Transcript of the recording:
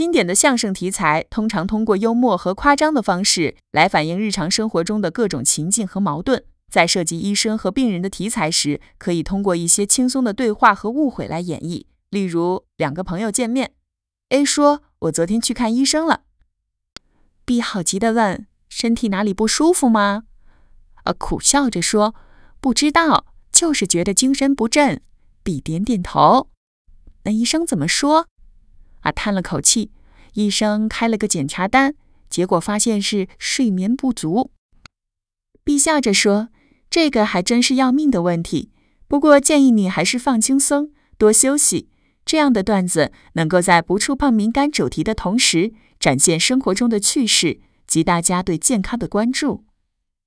经典的相声题材通常通过幽默和夸张的方式来反映日常生活中的各种情境和矛盾。在涉及医生和病人的题材时，可以通过一些轻松的对话和误会来演绎。例如，两个朋友见面 ，A 说：“我昨天去看医生了。” B 好奇地问：“身体哪里不舒服吗？”苦笑着说：“不知道，就是觉得精神不振。”B 点点头。那医生怎么说？叹了口气，医生开了个检查单，结果发现是睡眠不足。B 笑着说：“这个还真是要命的问题，不过建议你还是放轻松，多休息。这样的段子能够在不触碰敏感主题的同时，展现生活中的趣事及大家对健康的关注。”